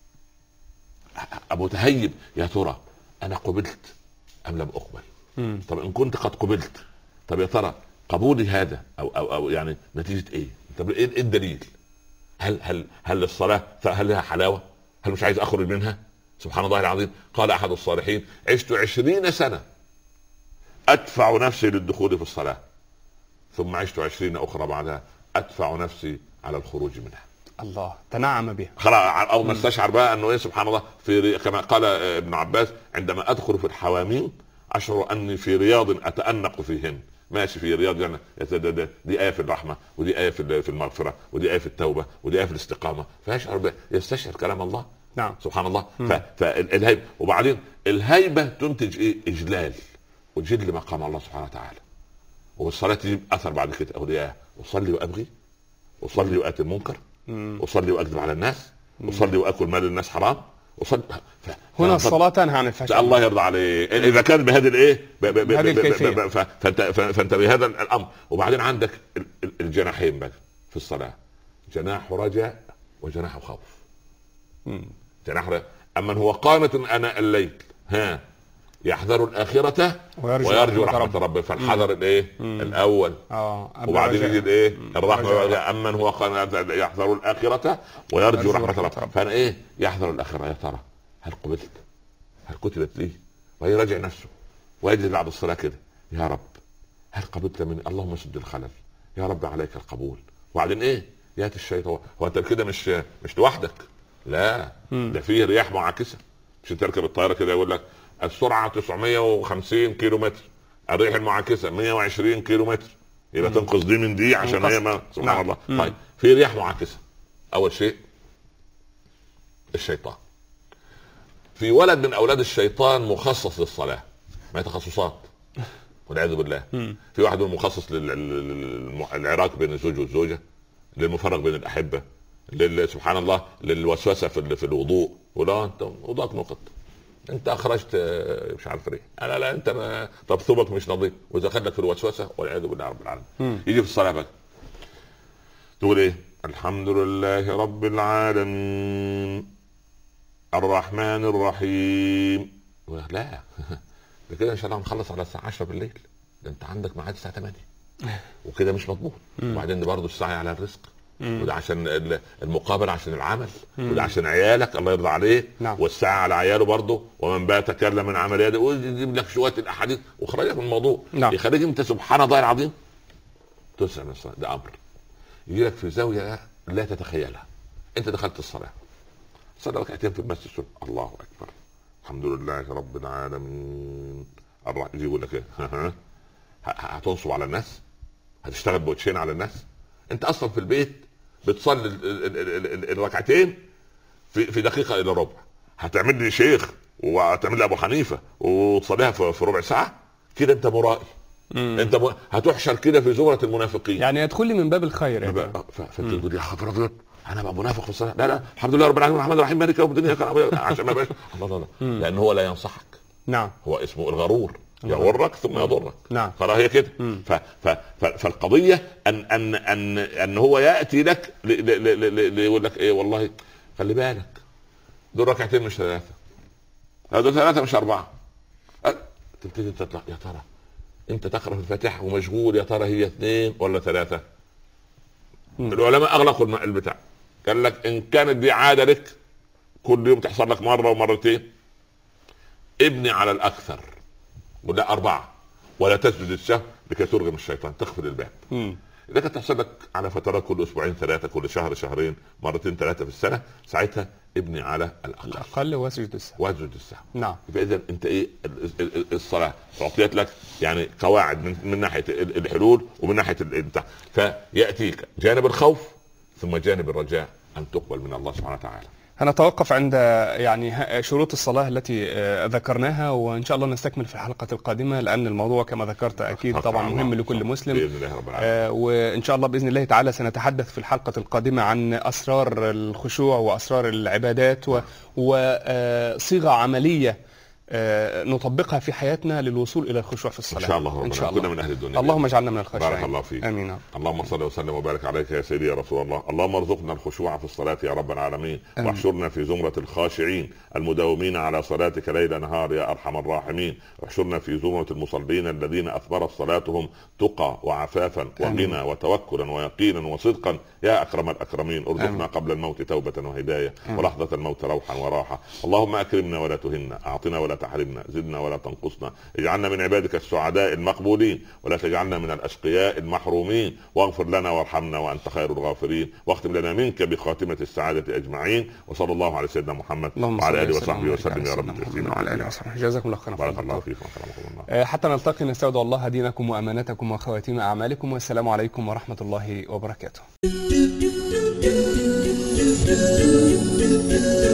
ابو تهيب يا ترى انا قبلت ام لم اقبل؟ مم. طب ان كنت قد قبلت طب يا ترى قبولي هذا او او او يعني نتيجه ايه؟ طب ايه الدليل؟ هل هل هل الصلاه هل لها حلاوه؟ هل مش عايز اخرج منها؟ سبحان الله العظيم. قال احد الصالحين عشت عشرين سنه ادفع نفسي للدخول في الصلاه ثم عشت عشرين اخرى بعدها ادفع نفسي على الخروج منها. الله تنعم بها. خلاص اول ما استشعر بقى انه ايه سبحان الله في كما قال ابن عباس عندما ادخل في الحواميم اشعر اني في رياض اتانق فيهن ماشي في رياض جنة، دي آية في الرحمة، ودي آية في المغفرة، ودي آية في التوبة، ودي آية في الاستقامة، فيشعر يستشعر كلام الله. نعم سبحان الله. فالهيبة، وبعدين الهيبة تنتج ايه؟ اجلال وجل مقام الله سبحانه وتعالى. والصلاة تجيب اثر بعد كده، اولياء اصلي وابغي، اصلي واتي المنكر، اصلي واكذب على الناس، اصلي واكل مال الناس حرام، اصلي ف... هنا الصلاة تنهى عن الفحشاء. الله يرضى عليه اذا كان بهذه الايه بهذه الكيفية، فانت فانت بهذا الامر. وبعدين عندك الجناحين بقى في الصلاة، جناح رجاء وجناح خوف. جناح رجاء، اما هو قانت اناء الليل ها يحذر الآخرة ويرجو, ويرجو رحمة ربه رب. فالحذر الايه؟ الاول. اه وبعدين يجي الايه؟ الرحمة. اما هو قال يحذر الآخرة ويرجو رحمة ربه رب. فانا ايه؟ يحذر الآخرة، يا ترى هل قبلت؟ هل كتبت لي؟ ويراجع نفسه ويجلس بعد الصلاة كده، يا رب هل قبلت مني؟ اللهم سد الخلل، يا رب عليك القبول. وبعدين ايه؟ ياتي الشيطان. هو انت كده مش مش لوحدك، لا ده فيه رياح معاكسة. مش تركب الطيارة كده يقول لك السرعة تسعمية وخمسين كيلو متر، الريح المعاكسة مية وعشرين كيلو متر، يبقى تنقذ دي من دي عشان هي ما سبحان نعم. الله. مم. طيب في رياح معاكسة. اول شيء الشيطان. في ولد من اولاد الشيطان مخصص للصلاة، ما تخصصات والعياذ بالله. مم. في واحد مخصص للعراك بين الزوج والزوجة، للمفرق بين الاحبة، سبحان الله، للوسوسة في في الوضوء. ولا انت وضوءك نقط، انت اخرجت مش عارف ايه، انا لا انت ما طب ثوبك مش نظيف، واذا خدك في الوسوسه والعياذ بالله رب العالمين. يجي في الصلاه بقى تقول ايه؟ الحمد لله رب العالمين الرحمن الرحيم. لا ده كده ان شاء الله هنخلص على الساعه عشرة بالليل، ده انت عندك ميعاد الساعه ثمانية وكده مش مضبوط. وبعدين برضه السعي على الرزق، وده عشان المقابله، عشان العمل، وده عشان عيالك الله يرضى عليك. نعم. والساعه على عياله برضه، ومن بات تكلم من عمل يده، ويجيب لك شويه الاحاديث وخرجك من الموضوع. نعم. يخليك انت سبحان الله العظيم تسعى من الصلاه. ده امر يجي لك في زاويه لا تتخيلها. انت دخلت الصلاه، صلى ركعتين في المسجد، الله اكبر الحمد لله رب العالمين الرحمن. يجي يقول لك ايه؟ هتنصب على الناس؟ هتشتغل بوتشين على الناس؟ انت اصلا في البيت بتصلي الركعتين في في دقيقه الى ربع، هتعمل لي شيخ وهتعمل لي ابو حنيفه وتصليها في ربع ساعه كده؟ انت مرائي. مم. انت م... هتحشر كده في زمره المنافقين، يعني يدخل لي من باب الخير يعني. فانت تقول يا خبر ابيض انا بقى منافق في الصلاه؟ لا لا الحمد لله رب العالمين الرحمن الرحيم مالك يوم الدين عشان ما بقاش الله الله، لان هو لا ينصحك. نعم. هو اسمه الغرور، يغرك ثم يضرك. نعم. خلاص هي كده. ف... ف... ف... فالقضيه ان ان ان ان هو ياتي لك يقول لك ايه؟ والله خلي بالك دول ركعتين مش ثلاثه، هذول ثلاثه مش اربعه. تبتدي تطلع يا ترى انت تقرا في الفاتحه ومشغول، يا ترى هي اثنين ولا ثلاثه؟ العلماء اغلقوا البتاع، قال لك ان كانت دي عاده لك كل يوم تحصل لك مره ومرتين، ابني على الاكثر ولا أربعة، ولا تسجد السهو لكي ترغم الشيطان، تغفل الباب. مم. إذا كانت تحصل لك على فترات كل أسبوعين ثلاثة، كل شهر شهرين، مرتين ثلاثة في السنة، ساعتها ابني على الأقل الأقل واسجد السهو. واسجد السهو. نعم. فإذا أنت إيه؟ الصلاة تعطيت لك يعني قواعد من, من ناحية الحلول ومن ناحية البتاع، فيأتيك جانب الخوف ثم جانب الرجاء أن تقبل من الله سبحانه وتعالى. هنتوقف عند يعني شروط الصلاة التي ذكرناها، وإن شاء الله نستكمل في الحلقة القادمة، لأن الموضوع كما ذكرت أكيد طبعا مهم لكل مسلم بإذن الله رب العالمين. آه وإن شاء الله بإذن الله تعالى سنتحدث في الحلقة القادمة عن أسرار الخشوع وأسرار العبادات وصيغة عملية آه نطبقها في حياتنا للوصول الى الخشوع في الصلاه ان شاء الله. ان شاء الله كنا من اهل الدنيا. اللهم اجعلنا من الخاشعين. بارك الله فيك. امين. اللهم صل وسلم وبارك عليك يا سيدي يا رسول الله. اللهم ارزقنا الخشوع في الصلاه يا رب العالمين، واحشرنا في زمره الخاشعين المداومين على صلاتك ليل نهار يا ارحم الراحمين. واحشرنا في زمره المصلين الذين اثمرت صلاتهم تقى وعفافا وغنى وتوكلا ويقينا وصدقا يا اكرم الاكرمين. ارزقنا قبل الموت توبه وهدايه، ولحظه الموت روحا وراحه. اللهم اكرمنا ولا تهنا، اعطنا ولا تحرمنا، زدنا ولا تنقصنا، اجعلنا من عبادك السعداء المقبولين ولا تجعلنا من الأشقياء المحرومين، واغفر لنا وارحمنا وأنت خير الغافرين، واختم لنا منك بخاتمة السعادة أجمعين. وصلى الله على سيدنا محمد وعلى آله وصحبه وسلم يا رب تسليما وعلى آله وصحبه. جزاكم الله خيرا. بارك الله فيكم وكرمكم الله. حتى نلتقي نستودع الله دينكم وأمانتكم وخواتيم أعمالكم، والسلام عليكم ورحمة الله وبركاته.